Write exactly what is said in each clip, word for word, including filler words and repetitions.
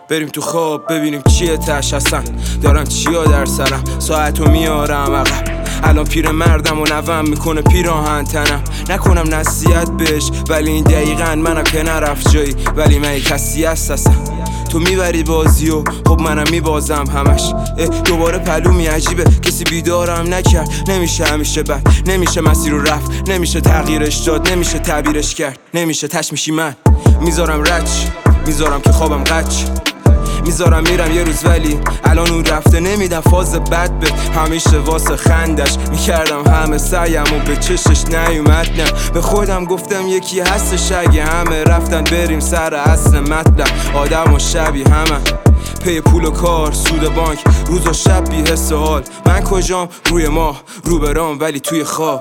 بریم تو خواب ببینیم چیه تش هستن. دارم چیا در سرم، ساعتو میارم عقب. الان پیر مردم و نوم میکنه پیراهن تنم. نکنم نصیحت بهش ولی این دقیقاً منم که نرفت جایی. ولی من یک کسی هستم، تو میبری بازی و خب منم میبازم همش. دوباره پلومی عجیبه کسی بیدارم نکرد. نمیشه همیشه بد، نمیشه مسیر رو رفت، نمیشه تغییرش داد، نمیشه تعبیرش کرد، نمیشه تش میشی من. میذارم رچ، میذارم که خوابم قچ، میذارم میرم یه روز ولی الان اون رفته. نمیدم فاز بد به همیشه واسه خندش میکردم همه سعیم و به چشش نیومد. نه به خودم گفتم یکی هستش اگه همه رفتن بریم سر اصل مطلب. آدم و شبیه همه پی پول و کار، سود بانک، روز و شب بی حس و حال. من کجام؟ روی ماه رو برام ولی توی خواب.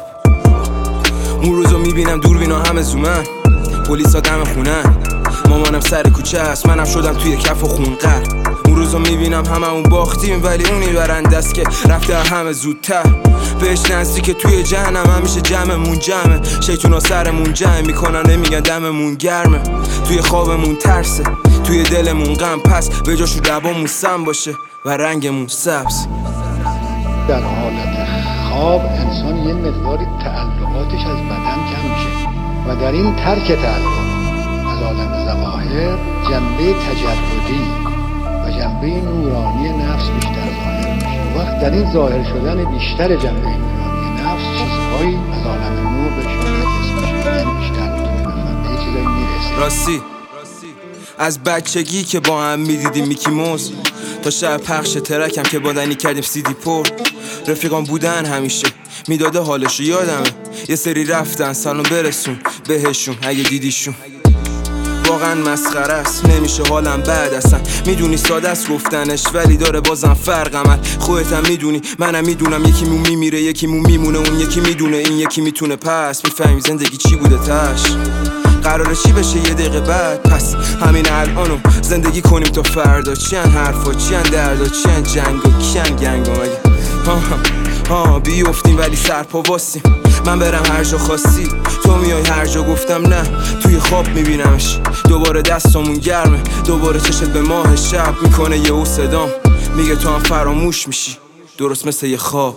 اون روزو میبینم دوربینا همه زومن، پلیسا دم خونن، مامانم سر کوچه است، منم شدم توی کف و خونقر. اون روزو میبینم هممون باختیم ولی اونی برنده است که رفته همه زودتر. بهش نزدیک که توی جهنم همیشه جمعمون جمعه. شیطونا سرمون جمع میکنن نمیگن دممون گرمه. توی خوابمون ترسه، توی دلمون غم، پس به جاشو لبامون سم باشه و رنگمون سبز. در حالت خواب انسان یه مقداری تعلقاتش از بدن کم میشه و در این ترک تعلق از عالم ظواهر جنبه تجردی و جنبه نورانی نفس بیشتر ظاهر میشه. وقت در این ظاهر شدن بیشتر جنبه نورانی نفس چیزهایی از عالم نور بهش منعکس میشه، یعنی بیشتر میتونه بفهمه، یه چیزایی میرسه. راستی از بچگی که با هم میدیدیم میکی موز تا شب پخش ترکم که بادنی کردیم سیدی پر. رفیقان بودن همیشه میداده حالشو یادمه. یه سری رفتن سلام برسون بهشون اگه دیدیشون. واقعا مسخره است، نمیشه حالم بعد اصلا. میدونی ساده است گفتنش ولی داره بازم فرق عمل. خودت هم میدونی منم میدونم یکی مون میمیره یکی مون میمونه. اون یکی میدونه این یکی میتونه، پس میفهمیم زندگی چی بوده تش. قراره چی بشه یه دقیقه بعد، پس همین الانو زندگی کنیم تا فردا. چیان حرفا چیان دردا چیان جنگ و کیان گنگ و مگه ها ها بیفتیم ولی سرپا واسیم. من برم هر جا خواستی تو میای هر جا، گفتم نه توی خواب میبینمش. دوباره دستامون گرمه، دوباره چشت به ماه شب میکنه یه او صدام میگه تو هم فراموش میشی، درست مثل یه خواب.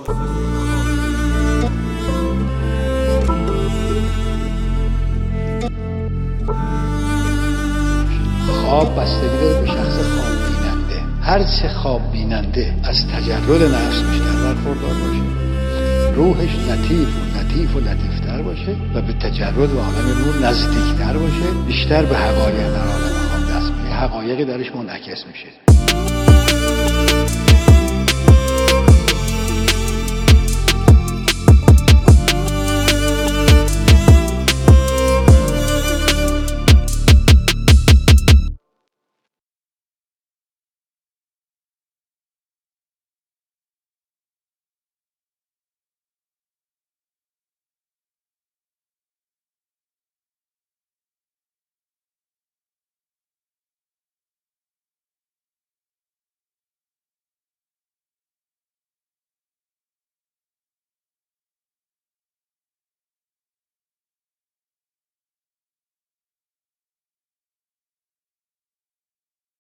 خواب بستگی داره به شخص خواب بیننده. هر چه خواب بیننده از تجرد نفس بیشتر برخوردار باشه، روحش لطیف و لطیف و لطیفتر باشه و به تجرد و عالم نور نزدیکتر باشه، بیشتر به حقایق در عالم خواب دست میده، حقایقی درش منعکس میشه.